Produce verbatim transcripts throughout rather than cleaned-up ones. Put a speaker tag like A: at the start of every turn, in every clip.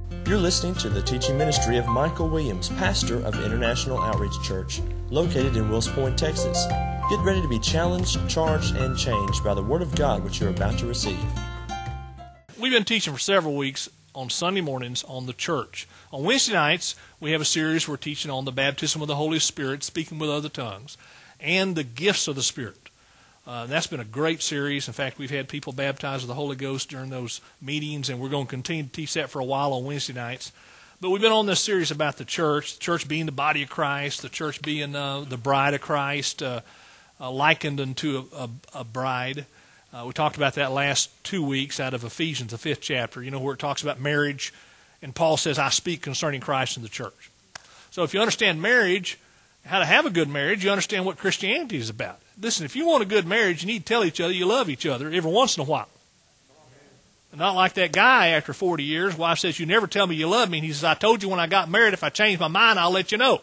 A: You're listening to the teaching ministry of Michael Williams, pastor of International Outreach Church, located in Wills Point, Texas. Get ready to be challenged, charged, and changed by the Word of God which you're about to receive.
B: We've been teaching for several weeks on Sunday mornings on the church. On Wednesday nights, we have a series we're teaching on the baptism of the Holy Spirit, speaking with other tongues, and the gifts of the Spirit. Uh, that's been a great series. In fact, we've had people baptized with the Holy Ghost during those meetings, and we're going to continue to teach that for a while on Wednesday nights. But we've been on this series about the church, the church being the body of Christ, the church being uh, the bride of Christ, uh, uh, likened unto a, a, a bride. Uh, we talked about that last two weeks out of Ephesians, the fifth chapter, you know, where it talks about marriage, and Paul says, I speak concerning Christ and the church. So if you understand marriage, how to have a good marriage, you understand what Christianity is about. Listen, if you want a good marriage, you need to tell each other you love each other every once in a while. And not like that guy after forty years, wife says, you never tell me you love me. And he says, I told you when I got married, if I change my mind, I'll let you know.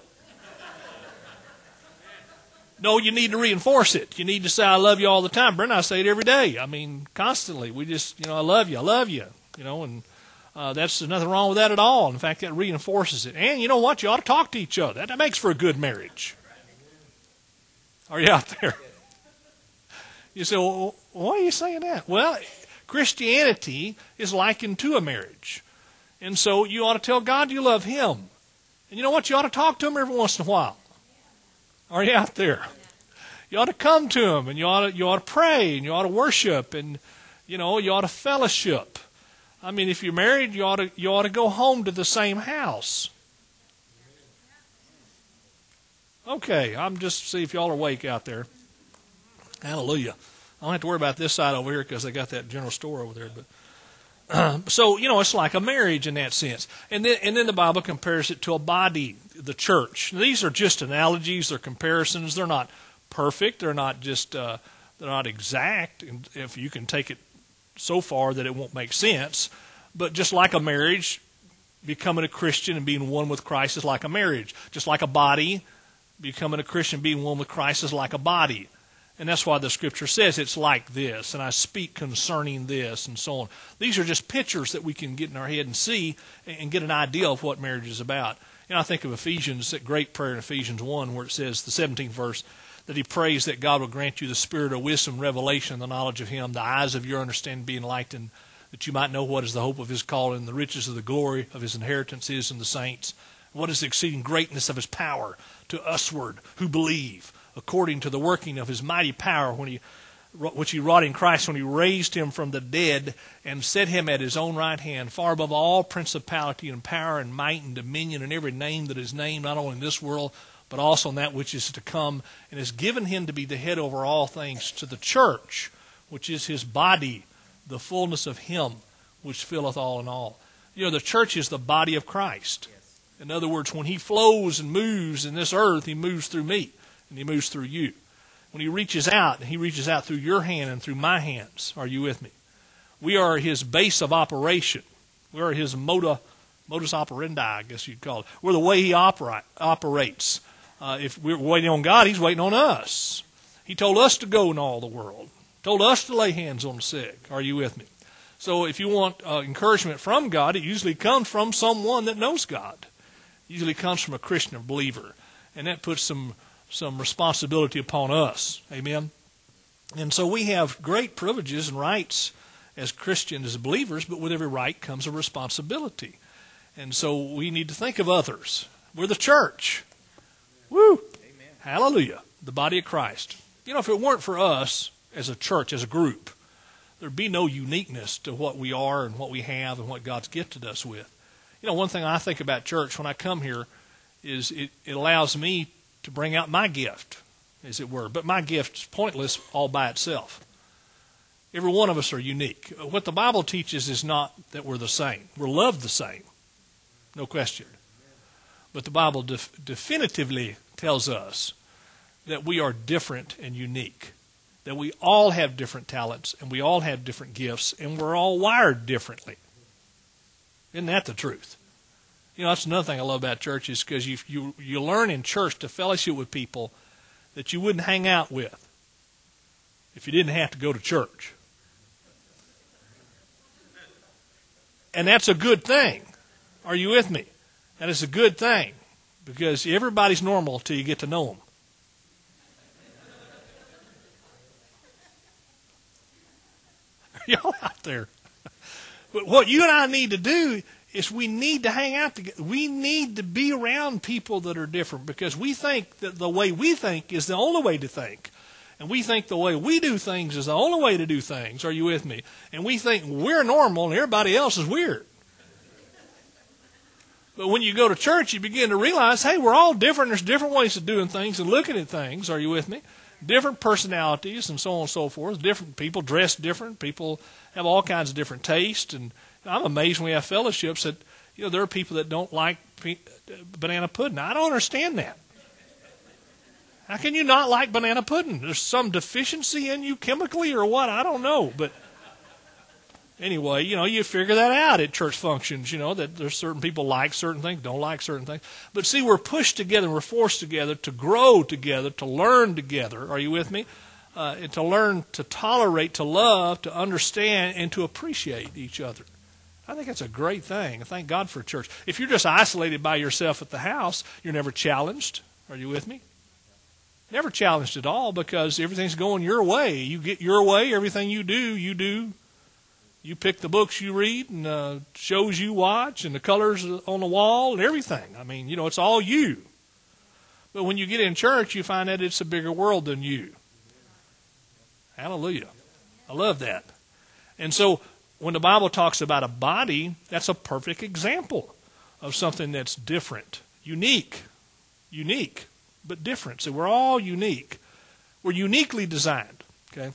B: No, you need to reinforce it. You need to say, I love you all the time. Brent and I say it every day. I mean, constantly. We just, you know, I love you, I love you. You know, and uh, that's there's nothing wrong with that at all. In fact, that reinforces it. And you know what? You ought to talk to each other. That, that makes for a good marriage. Are you out there? You say, well, why are you saying that? Well, Christianity is likened to a marriage. And so you ought to tell God you love Him. And you know what? You ought to talk to Him every once in a while. Are you out there? You ought to come to Him, and you ought to, you ought to pray, and you ought to worship, and, you know, you ought to fellowship. I mean, if you're married, you ought to, you ought to go home to the same house. Okay, I'm just see if y'all are awake out there. Hallelujah. I don't have to worry about this side over here because they got that general store over there. But uh, so, you know, it's like a marriage in that sense. And then, and then the Bible compares it to a body, the church. Now, these are just analogies. They're comparisons. They're not perfect. They're not just, uh, they're not exact. And if you can take it so far that it won't make sense. But just like a marriage, becoming a Christian and being one with Christ is like a marriage. Just like a body, becoming a Christian, being one with Christ is like a body. And that's why the Scripture says it's like this, and I speak concerning this, and so on. These are just pictures that we can get in our head and see and get an idea of what marriage is about. You know, I think of Ephesians, that great prayer in Ephesians one, where it says, the seventeenth verse, that he prays that God will grant you the spirit of wisdom, revelation, the knowledge of Him, the eyes of your understanding being enlightened, that you might know what is the hope of His calling, the riches of the glory of His inheritance is in the saints, what is the exceeding greatness of His power to usward who believe, according to the working of His mighty power, when he, which He wrought in Christ, when He raised Him from the dead and set Him at His own right hand, far above all principality and power and might and dominion and every name that is named, not only in this world, but also in that which is to come, and has given Him to be the head over all things to the church, which is His body, the fullness of Him, which filleth all in all. You know, the church is the body of Christ. In other words, when He flows and moves in this earth, He moves through me. And He moves through you. When He reaches out, He reaches out through your hand and through my hands. Are you with me? We are His base of operation. We are His moda, modus operandi, I guess you'd call it. We're the way He operate, operates. Uh, if we're waiting on God, He's waiting on us. He told us to go in all the world. Told us to lay hands on the sick. Are you with me? So if you want uh, encouragement from God, it usually comes from someone that knows God. It usually comes from a Christian or believer. And that puts some... some responsibility upon us. Amen? And so we have great privileges and rights as Christians, as believers, but with every right comes a responsibility. And so we need to think of others. We're the church. Woo! Amen. Hallelujah. The body of Christ. You know, if it weren't for us as a church, as a group, there'd be no uniqueness to what we are and what we have and what God's gifted us with. You know, one thing I think about church when I come here is it, it allows me to bring out my gift, as it were. But my gift is pointless all by itself. Every one of us are unique. What the Bible teaches is not that we're the same. We're loved the same, no question. But the Bible def- definitively tells us that we are different and unique, that we all have different talents, and we all have different gifts, and we're all wired differently. Isn't that the truth? You know, that's another thing I love about church is because you, you you learn in church to fellowship with people that you wouldn't hang out with if you didn't have to go to church. And that's a good thing. Are you with me? That is a good thing, because everybody's normal till you get to know them. Are y'all out there? But what you and I need to do is we need to hang out together. We need to be around people that are different, because we think that the way we think is the only way to think. And we think the way we do things is the only way to do things. Are you with me? And we think we're normal and everybody else is weird. But when you go to church, you begin to realize, hey, we're all different. There's different ways of doing things and looking at things. Are you with me? Different personalities and so on and so forth. Different people dress different. People have all kinds of different tastes. And I'm amazed when we have fellowships that, you know, there are people that don't like pe- banana pudding. I don't understand that. How can you not like banana pudding? There's some deficiency in you chemically or what? I don't know. But anyway, you know, you figure that out at church functions, you know, that there's certain people like certain things, don't like certain things. But see, we're pushed together, we're forced together to grow together, to learn together. Are you with me? Uh, and to learn to tolerate, to love, to understand, and to appreciate each other. I think that's a great thing. Thank God for church. If you're just isolated by yourself at the house, you're never challenged. Are you with me? Never challenged at all, because everything's going your way. You get your way. Everything you do, you do. You pick the books you read and uh, shows you watch and the colors on the wall and everything. I mean, you know, it's all you. But when you get in church, you find that it's a bigger world than you. Hallelujah. I love that. And so when the Bible talks about a body, that's a perfect example of something that's different, unique, unique. But different. So we're all unique. We're uniquely designed. Okay,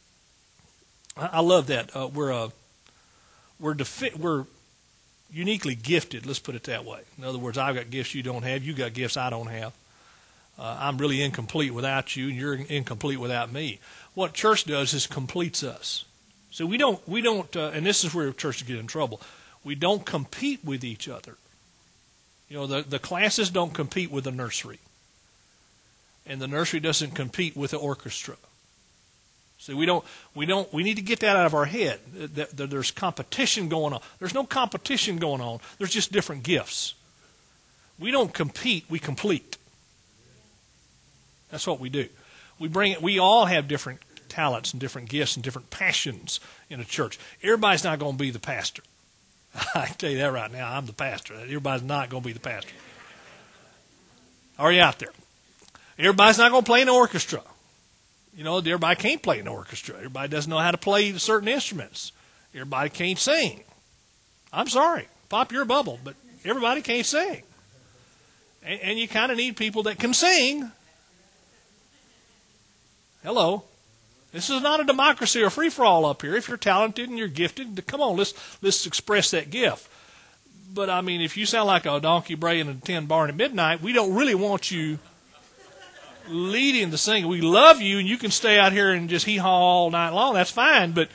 B: I, I love that. Uh, we're uh, we're defi- we're uniquely gifted. Let's put it that way. In other words, I've got gifts you don't have. You got gifts I don't have. Uh, I'm really incomplete without you, and you're incomplete without me. What church does is completes us. So we don't we don't, uh, and this is where churches get in trouble. We don't compete with each other. You know, the the classes don't compete with the nursery. And the nursery doesn't compete with the orchestra. See, we don't, we don't, we need to get that out of our head. That, that there's competition going on. There's no competition going on. There's just different gifts. We don't compete, we complete. That's what we do. We bring it. We all have different talents and different gifts and different passions in a church. Everybody's not going to be the pastor. I can tell you that right now. I'm the pastor. Everybody's not going to be the pastor. Are you out there? Everybody's not going to play in the orchestra. You know, everybody can't play in the orchestra. Everybody doesn't know how to play certain instruments. Everybody can't sing. I'm sorry. Pop your bubble, but everybody can't sing. And, and you kind of need people that can sing. Hello. This is not a democracy or free-for-all up here. If you're talented and you're gifted, come on, let's let's express that gift. But, I mean, if you sound like a donkey braying in a tin barn at midnight, we don't really want you leading the singing. We love you, and you can stay out here and just hee-haw all night long. That's fine, but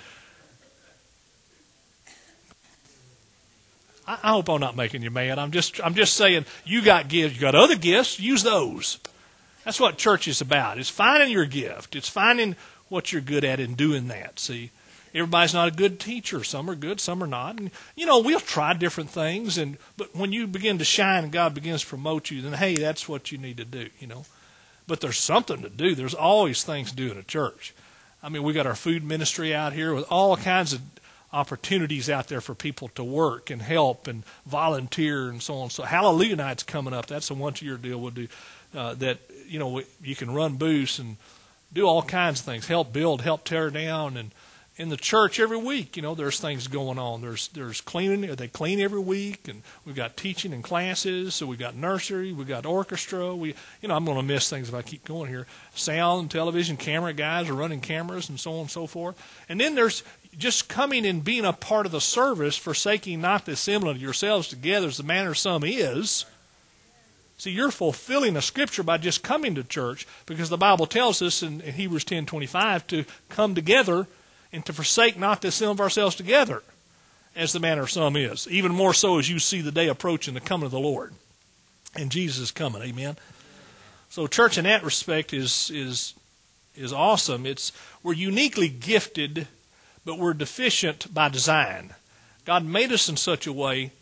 B: I, I hope I'm not making you mad. I'm just, I'm just saying, you got gifts, you got other gifts, use those. That's what church is about. It's finding your gift. It's finding what you're good at and doing that. See, everybody's not a good teacher. Some are good, some are not. And you know, we'll try different things, and but when you begin to shine and God begins to promote you, then hey, that's what you need to do. You know. But there's something to do. There's always things to do in a church. I mean, we got our food ministry out here with all kinds of opportunities out there for people to work and help and volunteer and so on. So Hallelujah Night's coming up. That's a once-a-year deal we'll do. Uh, that, you know, you can run booths and do all kinds of things. Help build, help tear down. And in the church every week, you know, there's things going on. There's there's cleaning. They clean every week, and we've got teaching and classes. So we've got nursery, we've got orchestra. We, you know, I'm going to miss things if I keep going here. Sound, television, camera guys are running cameras and so on and so forth. And then there's just coming and being a part of the service, forsaking not the assembling of yourselves together as the manner of some is. See, you're fulfilling a scripture by just coming to church, because the Bible tells us in, in Hebrews ten twenty-five to come together and to forsake not the assembling of ourselves together, as the manner of some is. Even more so as you see the day approaching, the coming of the Lord. And Jesus is coming, amen? So church in that respect is is is awesome. It's we're uniquely gifted, but we're deficient by design. God made us in such a way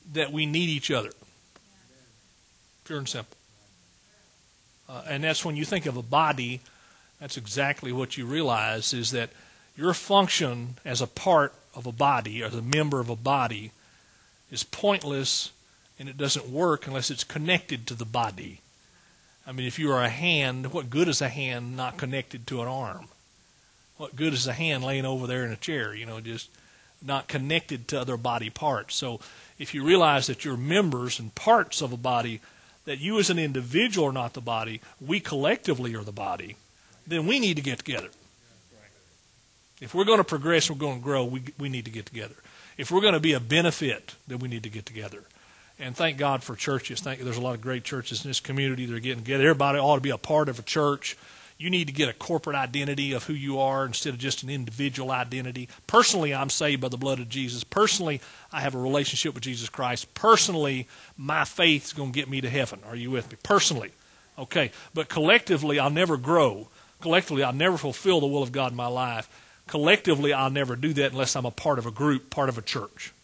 B: that we need each other. Pure and simple. Uh, and that's when you think of a body, that's exactly what you realize, is that your function as a part of a body, as a member of a body, is pointless, and it doesn't work unless it's connected to the body. I mean, if you are a hand, what good is a hand not connected to an arm? What good is a hand laying over there in a chair, you know, just not connected to other body parts? So if you realize that you're members and parts of a body, that you as an individual are not the body, we collectively are the body, then we need to get together. If we're going to progress, we're going to grow, we we need to get together. If we're going to be a benefit, then we need to get together. And thank God for churches. Thank There's a lot of great churches in this community that are getting together. Everybody ought to be a part of a church. You need to get a corporate identity of who you are instead of just an individual identity. Personally, I'm saved by the blood of Jesus. Personally, I have a relationship with Jesus Christ. Personally, my faith is going to get me to heaven. Are you with me? Personally. Okay. But collectively, I'll never grow. Collectively, I'll never fulfill the will of God in my life. Collectively, I'll never do that unless I'm a part of a group, part of a church.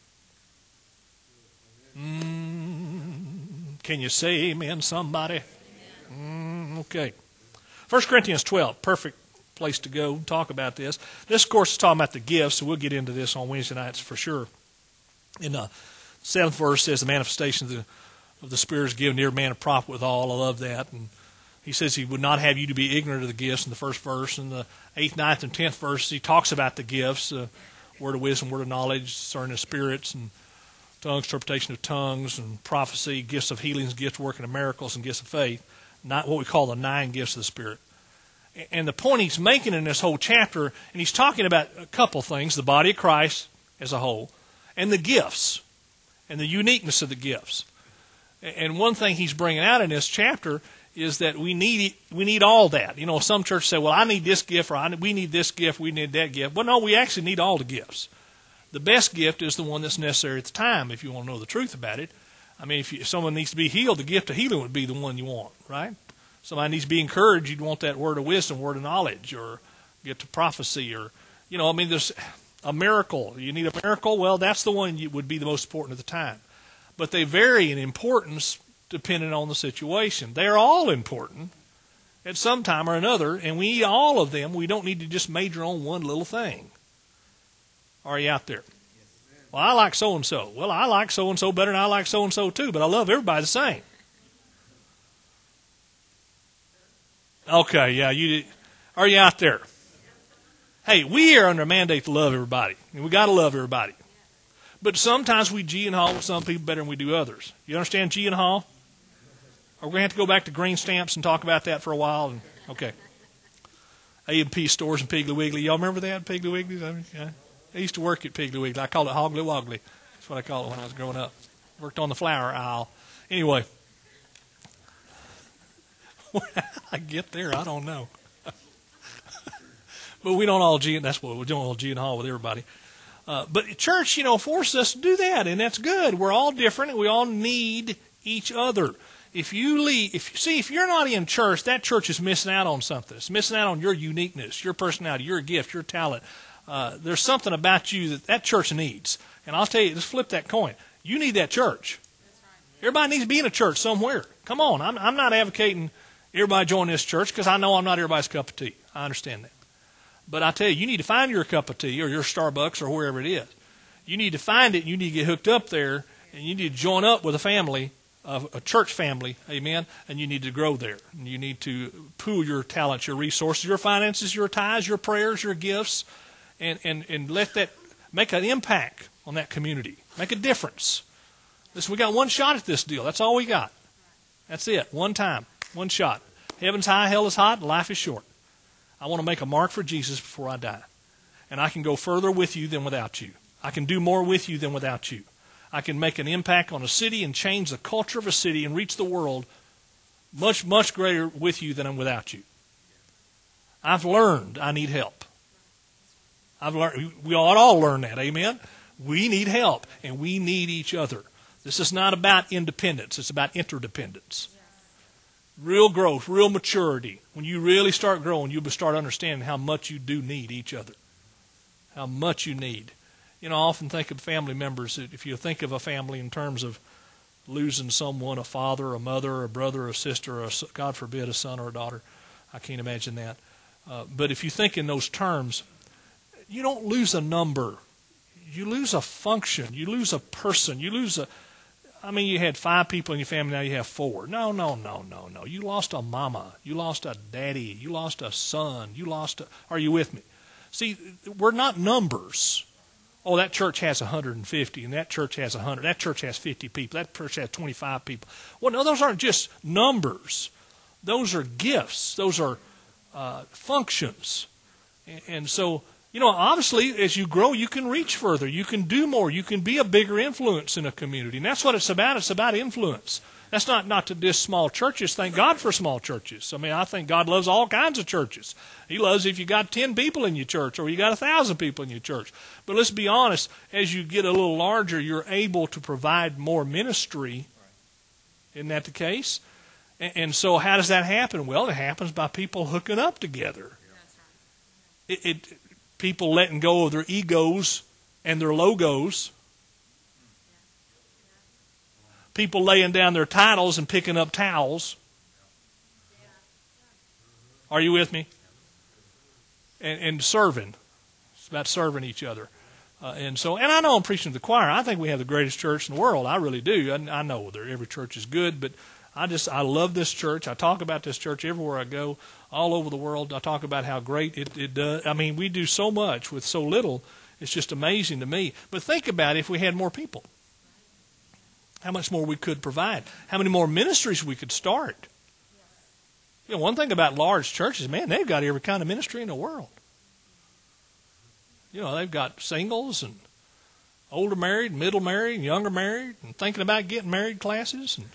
B: Mm, can you say amen, somebody? Mm, okay. First Corinthians twelve, perfect place to go talk about this. This, of course, is talking about the gifts, so we'll get into this on Wednesday nights for sure. In the seventh verse says the manifestation of the, of the Spirit is given to every man a prophet withal. I love that. And he says he would not have you to be ignorant of the gifts in the first verse. In the eighth, ninth, and tenth verse, he talks about the gifts, uh, word of wisdom, word of knowledge, discerning of spirits, and tongues, interpretation of tongues, and prophecy, gifts of healings, gifts of working of miracles, and gifts of faith. Not what we call the nine gifts of the Spirit. And the point he's making in this whole chapter, and he's talking about a couple things, the body of Christ as a whole, and the gifts, and the uniqueness of the gifts. And one thing he's bringing out in this chapter is that we need we need all that. You know, some churches say, well, I need this gift, or I, we need this gift, we need that gift. Well, no, we actually need all the gifts. The best gift is the one that's necessary at the time, if you want to know the truth about it. I mean, if, you, if someone needs to be healed, the gift of healing would be the one you want, right? Somebody needs to be encouraged, you'd want that word of wisdom, word of knowledge, or get to prophecy, or, you know, I mean, there's a miracle. You need a miracle? Well, that's the one that would be the most important at the time. But they vary in importance depending on the situation. They're all important at some time or another, and we need all of them. We don't need to just major on one little thing. Are you out there? Well, I like so-and-so. Well, I like so-and-so better than I like so-and-so too, but I love everybody the same. Okay, yeah, you are you out there? Hey, we are under a mandate to love everybody, and we got to love everybody. But sometimes we G and haw with some people better than we do others. You understand G and haw? Are we going to have to go back to green stamps and talk about that for a while? And, okay. A and P stores and Piggly Wiggly. Y'all remember that, Piggly Wiggly? I, mean, yeah. I used to work at Piggly Wiggly. I called it Hoggly Woggly. That's what I called it when I was growing up. Worked on the flower aisle. Anyway. How I get there, I don't know. But we don't all G, and that's what we don't all G and haw with everybody. Uh, but church, you know, forces us to do that, and that's good. We're all different, and we all need each other. If you leave, if you see, if you're not in church, that church is missing out on something. It's missing out on your uniqueness, your personality, your gift, your talent. Uh, there's something about you that that church needs. And I'll tell you, just flip that coin. You need that church. Everybody needs to be in a church somewhere. Come on, I'm, I'm not advocating everybody join this church because I know I'm not everybody's cup of tea. I understand that. But I tell you, you need to find your cup of tea or your Starbucks or wherever it is. You need to find it, and you need to get hooked up there, and you need to join up with a family, a church family, amen, and you need to grow there. And you need to pool your talents, your resources, your finances, your tithes, your prayers, your gifts, and, and, and let that make an impact on that community. Make a difference. Listen, we got one shot at this deal. That's all we got. That's it. One time. One shot. Heaven's high, hell is hot, life is short. I want to make a mark for Jesus before I die. And I can go further with you than without you. I can do more with you than without you. I can make an impact on a city and change the culture of a city and reach the world much, much greater with you than I'm without you. I've learned I need help. I've learned, we ought to all learn that, amen? We need help, and we need each other. This is not about independence. It's about interdependence. Real growth, real maturity. When you really start growing, you'll start understanding how much you do need each other. How much you need. You know, I often think of family members. If you think of a family in terms of losing someone, a father, a mother, a brother, a sister, or a, God forbid, a son or a daughter, I can't imagine that. Uh, but if you think in those terms, you don't lose a number. You lose a function. You lose a person. You lose a, I mean, you had five people in your family, now you have four. No, no, no, no, no. You lost a mama. You lost a daddy. You lost a son. You lost a, are you with me? See, we're not numbers. Oh, that church has one hundred fifty, and that church has one hundred. That church has fifty people. That church has twenty-five people. Well, no, those aren't just numbers. Those are gifts. Those are uh, functions. And, and so, you know, obviously, as you grow, you can reach further. You can do more. You can be a bigger influence in a community. And that's what it's about. It's about influence. That's not, not to diss small churches. Thank God for small churches. I mean, I think God loves all kinds of churches. He loves if you got ten people in your church or you got one thousand people in your church. But let's be honest, as you get a little larger, you're able to provide more ministry. Isn't that the case? And, and so how does that happen? Well, it happens by people hooking up together. It, it people letting go of their egos and their logos. People laying down their titles and picking up towels. Are you with me? And, and serving. It's about serving each other. Uh, and so, and I know I'm preaching to the choir. I think we have the greatest church in the world. I really do. I, I know that every church is good, but I just, I love this church. I talk about this church everywhere I go, all over the world. I talk about how great it, it does. I mean, we do so much with so little. It's just amazing to me. But think about it if we had more people. How much more we could provide. How many more ministries we could start. You know, one thing about large churches, man, they've got every kind of ministry in the world. You know, they've got singles and older married, middle married, and younger married, and thinking about getting married classes. And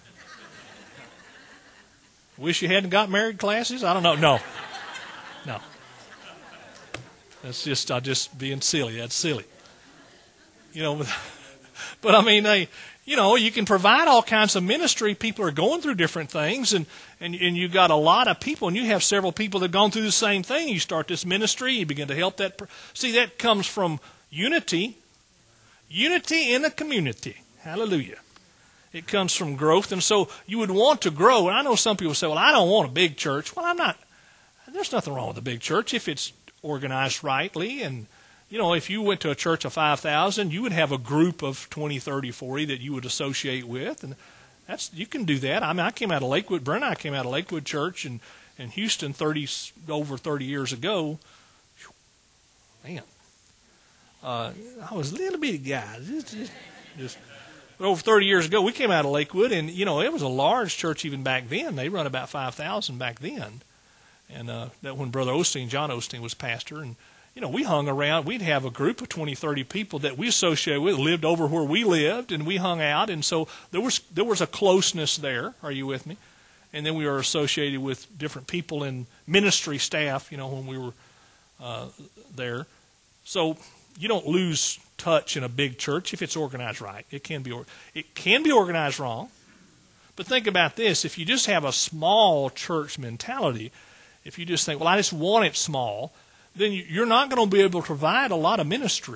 B: wish you hadn't got married classes. I don't know. No. No. That's just, I'm just being silly. That's silly. You know, but, but I mean, they... You know, you can provide all kinds of ministry. People are going through different things, and, and, and you've got a lot of people, and you have several people that have gone through the same thing. You start this ministry, you begin to help that. Per- See, that comes from unity. Unity in the community. Hallelujah. It comes from growth, and so you would want to grow. And I know some people say, well, I don't want a big church. Well, I'm not. There's nothing wrong with a big church if it's organized rightly. And you know, if you went to a church of five thousand, you would have a group of twenty, thirty, forty that you would associate with. And that's you can do that. I mean, I came out of Lakewood. Brent and I came out of Lakewood Church in, in Houston thirty, over thirty years ago. Man. Uh, I was a little bitty guy. Just, just, just, but over thirty years ago, we came out of Lakewood, and, you know, it was a large church even back then. They run about five thousand back then. And uh, that when Brother Osteen, John Osteen, was pastor, and you know, we hung around. We'd have a group of twenty, thirty people that we associated with, lived over where we lived, and we hung out. And so there was there was a closeness there. Are you with me? And then we were associated with different people in ministry staff, you know, when we were uh, there. So you don't lose touch in a big church if it's organized right. It can be it can be organized wrong. But think about this. If you just have a small church mentality, if you just think, well, I just want it small, then you're not going to be able to provide a lot of ministry.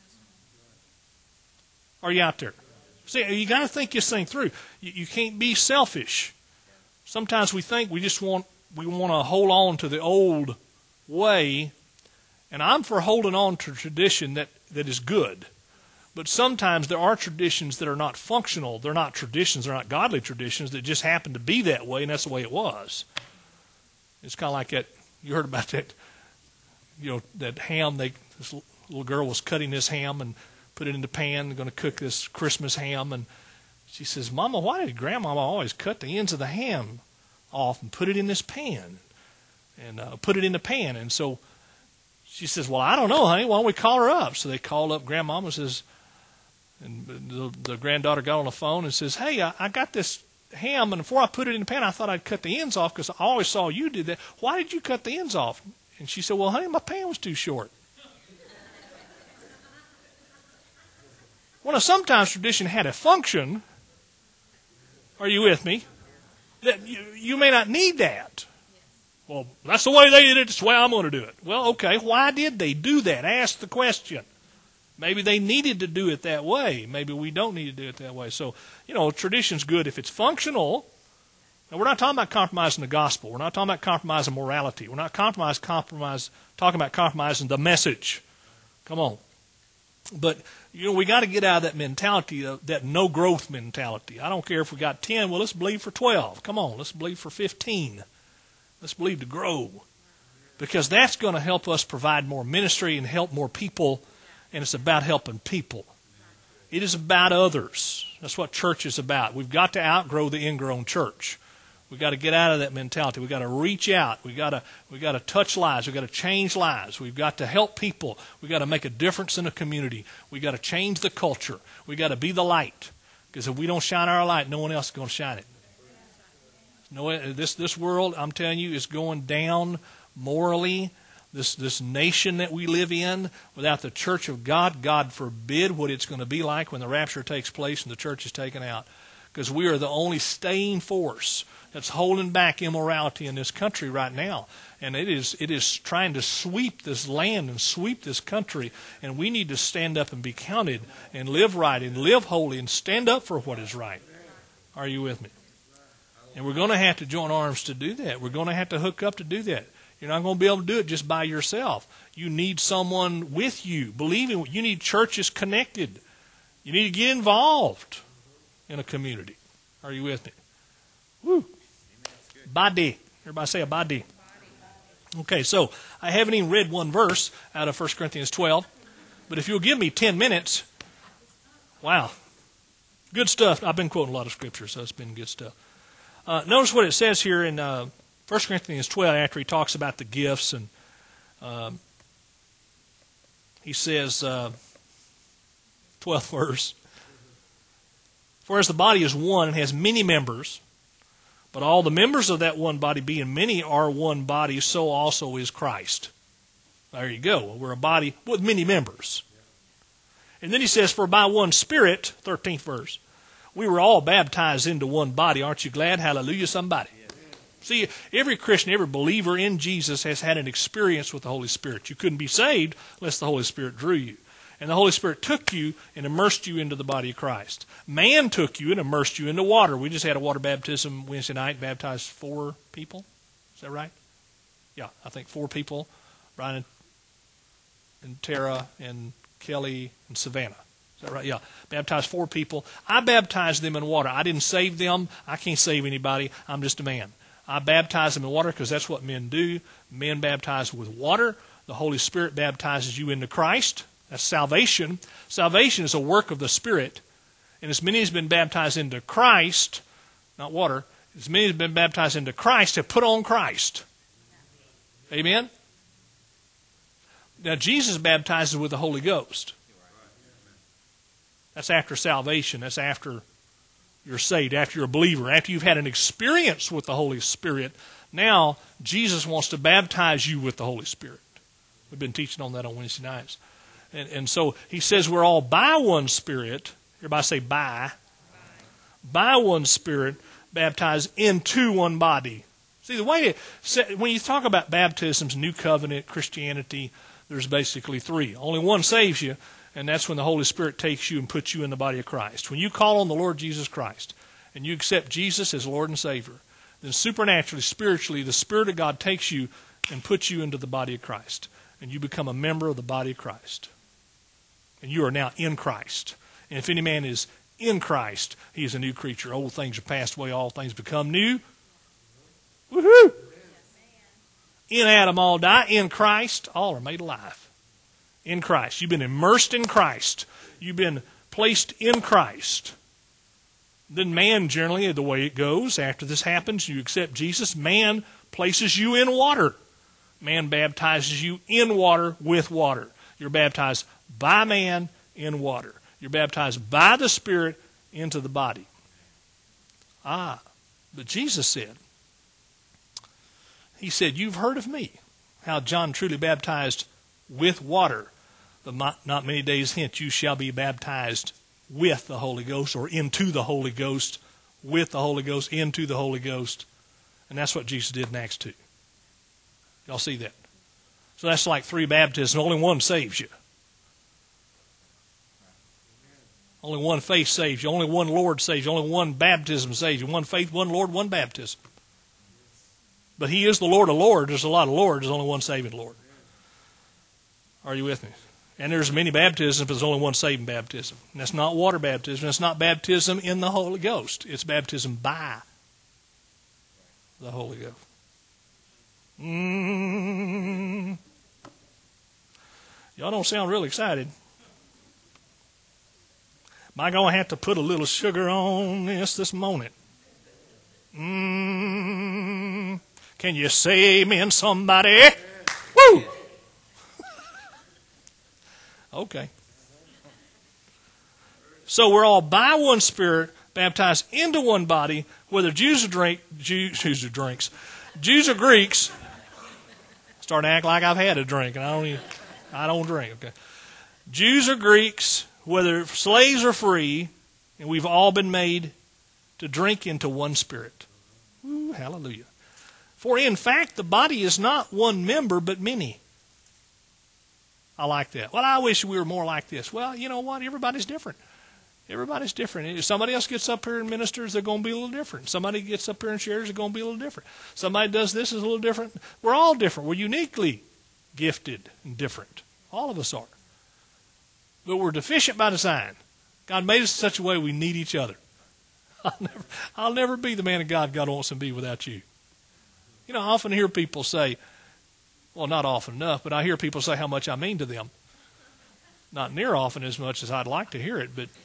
B: Are you out there? See, you got to think this thing through. You, you can't be selfish. Sometimes we think we just want we want to hold on to the old way, and I'm for holding on to tradition that, that is good. But sometimes there are traditions that are not functional. They're not traditions. They're not godly traditions that just happen to be that way, and that's the way it was. It's kind of like that. You heard about that. You know, that ham, they, this little girl was cutting this ham and put it in the pan, going to cook this Christmas ham. And she says, Mama, why did Grandmama always cut the ends of the ham off and put it in this pan? And uh, put it in the pan. And so she says, well, I don't know, honey. Why don't we call her up? So they called up Grandmama and says, and the, the granddaughter got on the phone and says, hey, I, I got this ham, and before I put it in the pan, I thought I'd cut the ends off because I always saw you did that. Why did you cut the ends off? And she said, well, honey, my pan was too short. Well, now, sometimes tradition had a function. Are you with me? That you, you may not need that. Well, that's the way they did it. That's the way I'm going to do it. Well, okay, why did they do that? Ask the question. Maybe they needed to do it that way. Maybe we don't need to do it that way. So, you know, tradition's good if it's functional. Now, we're not talking about compromising the gospel. We're not talking about compromising morality. We're not compromise, compromise, talking about compromising the message. Come on. But, you know, we got to get out of that mentality, that no-growth mentality. I don't care if we got ten. Well, let's believe for twelve. Come on, let's believe for fifteen. Let's believe to grow. Because that's going to help us provide more ministry and help more people. And it's about helping people. It is about others. That's what church is about. We've got to outgrow the ingrown church. We've got to get out of that mentality. We've got to reach out. We've got to, we've got to touch lives. We've got to change lives. We've got to help people. We've got to make a difference in a community. We've got to change the culture. We've got to be the light. Because if we don't shine our light, no one else is going to shine it. No, this, this world, I'm telling you, is going down morally. This this nation that we live in, without the church of God, God forbid what it's going to be like when the rapture takes place and the church is taken out. Because we are the only staying force that's holding back immorality in this country right now. And it is it is trying to sweep this land and sweep this country. And we need to stand up and be counted and live right and live holy and stand up for what is right. Are you with me? And we're going to have to join arms to do that. We're going to have to hook up to do that. You're not going to be able to do it just by yourself. You need someone with you. Believing you need churches connected. You need to get involved in a community. Are you with me? Woo. Body. Everybody say a body. Okay, so I haven't even read one verse out of First Corinthians twelve. But if you'll give me ten minutes, wow. Good stuff. I've been quoting a lot of scripture, so it's been good stuff. Uh, notice what it says here in uh, First Corinthians twelve after he talks about the gifts. And um, he says, uh, twelfth verse, for as the body is one and has many members, but all the members of that one body being many are one body, so also is Christ. There you go. We're a body with many members. And then he says, for by one Spirit, thirteenth verse, we were all baptized into one body. Aren't you glad? Hallelujah, somebody. See, every Christian, every believer in Jesus has had an experience with the Holy Spirit. You couldn't be saved unless the Holy Spirit drew you. And the Holy Spirit took you and immersed you into the body of Christ. Man took you and immersed you into water. We just had a water baptism Wednesday night, baptized four people. Is that right? Yeah, I think four people. Brian and, and Tara and Kelly and Savannah. Is that right? Yeah. Baptized four people. I baptized them in water. I didn't save them. I can't save anybody. I'm just a man. I baptize them in water because that's what men do. Men baptize with water. The Holy Spirit baptizes you into Christ. That's salvation. Salvation is a work of the Spirit. And as many as have been baptized into Christ, not water, as many as have been baptized into Christ have put on Christ. Amen? Now, Jesus baptizes with the Holy Ghost. That's after salvation. That's after you're saved, after you're a believer, after you've had an experience with the Holy Spirit. Now, Jesus wants to baptize you with the Holy Spirit. We've been teaching on that on Wednesday nights. And, and so he says we're all by one Spirit. Everybody say by. By one Spirit, baptized into one body. See, the way it, when you talk about baptisms, New Covenant, Christianity, there's basically three. Only one saves you. And that's when the Holy Spirit takes you and puts you in the body of Christ. When you call on the Lord Jesus Christ and you accept Jesus as Lord and Savior, then supernaturally, spiritually, the Spirit of God takes you and puts you into the body of Christ. And you become a member of the body of Christ. And you are now in Christ. And if any man is in Christ, he is a new creature. Old things are passed away, all things become new. Woohoo! In Adam all die, in Christ all are made alive. In Christ. You've been immersed in Christ. You've been placed in Christ. Then man, generally, the way it goes, after this happens, you accept Jesus, man places you in water. Man baptizes you in water with water. You're baptized by man in water. You're baptized by the Spirit into the body. Ah, but Jesus said, He said, you've heard of me, how John truly baptized with water. But not many days hence you shall be baptized with the Holy Ghost, or into the Holy Ghost, with the Holy Ghost, into the Holy Ghost. And that's what Jesus did in Acts two. Y'all see that? So that's like three baptisms. Only one saves you. Only one faith saves you. Only one Lord saves you. Only one baptism saves you. One faith, one Lord, one baptism. But He is the Lord of Lords. There's a lot of Lords. There's only one saving Lord. Are you with me? And there's many baptisms, but there's only one saving baptism. And that's not water baptism. It's not baptism in the Holy Ghost. It's baptism by the Holy Ghost. Mm. Y'all don't sound real excited. Am I going to have to put a little sugar on this this morning? Mm. Can you say amen, somebody? Woo! Okay. So we're all by one Spirit, baptized into one body, whether Jews or drink, Jews, Jews or drinks, Jews or Greeks. Starting to act like I've had a drink, and I don't even, I don't drink. Okay, Jews or Greeks, whether slaves or free, and we've all been made to drink into one Spirit. Ooh, hallelujah. For in fact, the body is not one member, but many. I like that. Well, I wish we were more like this. Well, you know what? Everybody's different. Everybody's different. If somebody else gets up here and ministers, they're going to be a little different. Somebody gets up here and shares, they're going to be a little different. Somebody does this, is a little different. We're all different. We're uniquely gifted and different. All of us are. But we're deficient by design. God made us in such a way we need each other. I'll never, I'll never be the man of God God wants to be without you. You know, I often hear people say, well, not often enough, but I hear people say how much I mean to them. Not near often as much as I'd like to hear it, but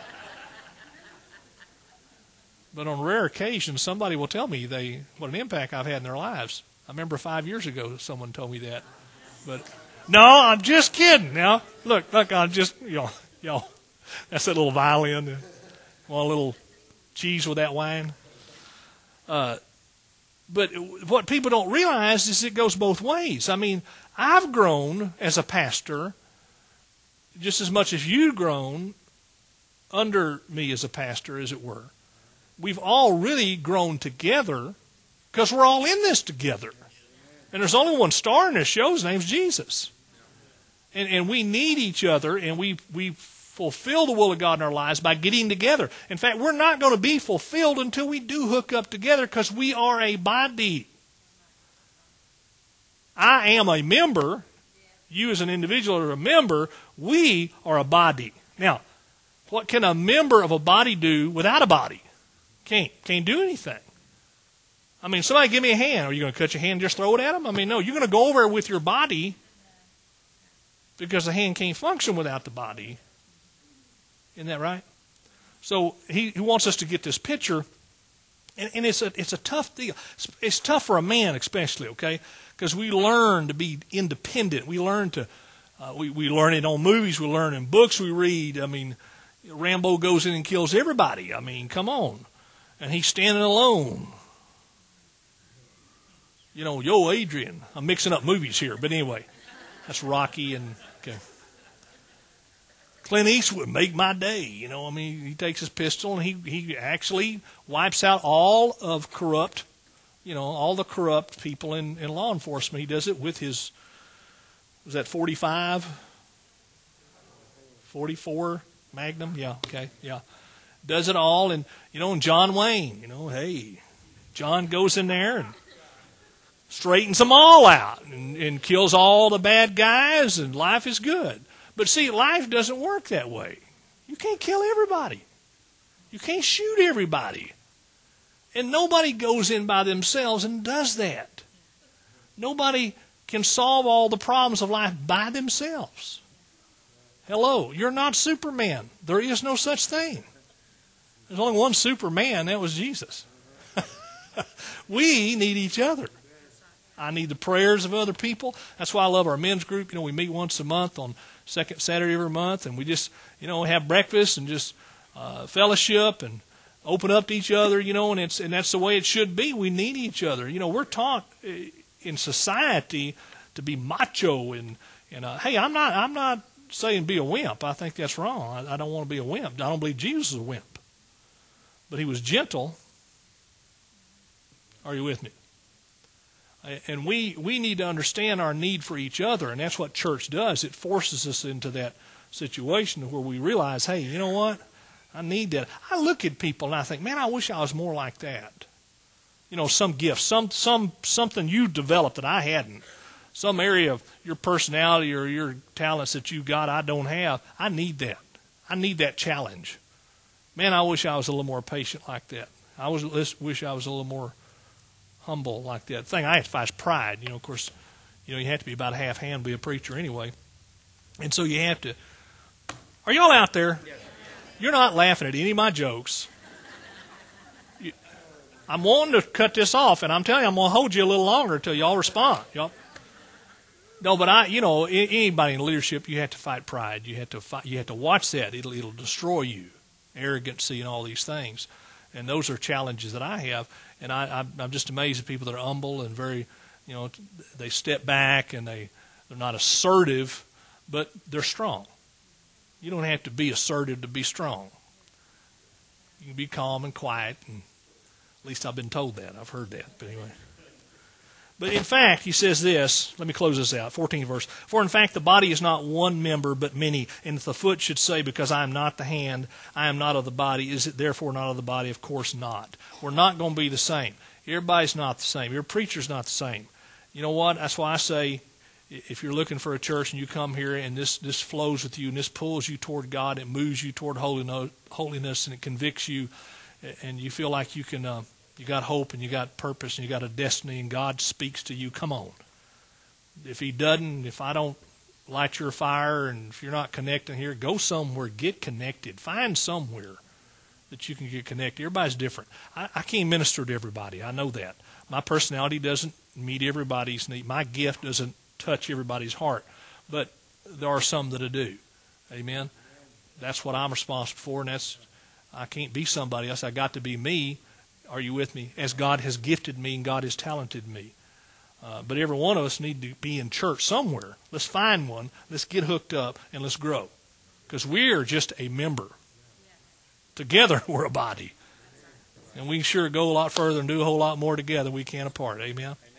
B: but on rare occasions, somebody will tell me they what an impact I've had in their lives. I remember five years ago someone told me that. But no, I'm just kidding. Now, look, look, I'm just, y'all, y'all, that's that little violin. Want a little cheese with that wine? Uh, but what people don't realize is it goes both ways. I mean, I've grown as a pastor just as much as you've grown under me as a pastor, as it were. We've all really grown together because we're all in this together. And there's only one star in this show. His name's Jesus. And, and we need each other, and we, we fulfill the will of God in our lives by getting together. In fact, we're not going to be fulfilled until we do hook up together because we are a body. I am a member. You as an individual are a member. We are a body. Now, what can a member of a body do without a body? Can't. Can't do anything. I mean, somebody give me a hand. Are you going to cut your hand and just throw it at them? I mean, no. You're going to go over with your body because the hand can't function without the body. Isn't that right? So he, he wants us to get this picture, and, and it's a it's a tough deal. It's, it's tough for a man especially, okay? Because we learn to be independent. We learn to uh, we we learn it on movies. We learn in books we read. I mean, Rambo goes in and kills everybody. I mean, come on, and he's standing alone. You know, yo, Adrian. I'm mixing up movies here, but anyway, that's Rocky and okay. Clint Eastwood, Make My Day. You know, I mean, he takes his pistol and he, he actually wipes out all of corrupt, you know, all the corrupt people in, in law enforcement. He does it with his, was that forty-five? forty-four Magnum? Yeah, okay, yeah. Does it all. And, you know, and John Wayne, you know, hey, John goes in there and straightens them all out and, and kills all the bad guys, and life is good. But see, life doesn't work that way. You can't kill everybody. You can't shoot everybody. And nobody goes in by themselves and does that. Nobody can solve all the problems of life by themselves. Hello, you're not Superman. There is no such thing. There's only one Superman, that was Jesus. We need each other. I need the prayers of other people. That's why I love our men's group. You know, we meet once a month on second Saturday every month, and we just, you know, have breakfast and just uh, fellowship and open up to each other, you know, and it's and that's the way it should be. We need each other. You know, we're taught in society to be macho and and uh, hey, I'm not I'm not saying be a wimp. I think that's wrong. I, I don't want to be a wimp. I don't believe Jesus was a wimp, but he was gentle. Are you with me? And we, we need to understand our need for each other, and that's what church does. It forces us into that situation where we realize, hey, you know what? I need that. I look at people and I think, man, I wish I was more like that. You know, some gift, some some something you developed that I hadn't. Some area of your personality or your talents that you got I don't have. I need that. I need that challenge. Man, I wish I was a little more patient like that. I was wish I was a little more humble like that. The thing I had to fight is pride. You know, of course, you know, you have to be about a half hand to be a preacher anyway. And so you have to. Are y'all out there? You're not laughing at any of my jokes. You, I'm wanting to cut this off, and I'm telling you, I'm going to hold you a little longer until y'all respond. Y'all. No, but I, you know, anybody in leadership, you have to fight pride. You have to fight. You have to watch that. It'll, it'll destroy you, arrogancy, and all these things. And those are challenges that I have. And I, I'm just amazed at people that are humble and very, you know, they step back and they they're not assertive, but they're strong. You don't have to be assertive to be strong. You can be calm and quiet, and at least I've been told that. I've heard that. But anyway. But in fact, he says this. Let me close this out. fourteenth verse. For in fact, the body is not one member, but many. And if the foot should say, because I am not the hand, I am not of the body, is it therefore not of the body? Of course not. We're not going to be the same. Everybody's not the same. Your preacher's not the same. You know what? That's why I say, if you're looking for a church and you come here and this, this flows with you and this pulls you toward God, it moves you toward holiness and it convicts you, and you feel like you can, uh, you got hope and you got purpose and you got a destiny and God speaks to you, come on. If He doesn't, if I don't light your fire and if you're not connecting here, go somewhere, get connected. Find somewhere that you can get connected. Everybody's different. I, I can't minister to everybody. I know that. My personality doesn't meet everybody's need. My gift doesn't touch everybody's heart, but there are some that I do. Amen. That's what I'm responsible for, and that's I can't be somebody else. I got to be me. Are you with me? As God has gifted me and God has talented me. Uh, but every one of us need to be in church somewhere. Let's find one. Let's get hooked up and let's grow, because we're just a member. Together we're a body, and we sure go a lot further and do a whole lot more together we can apart. Amen.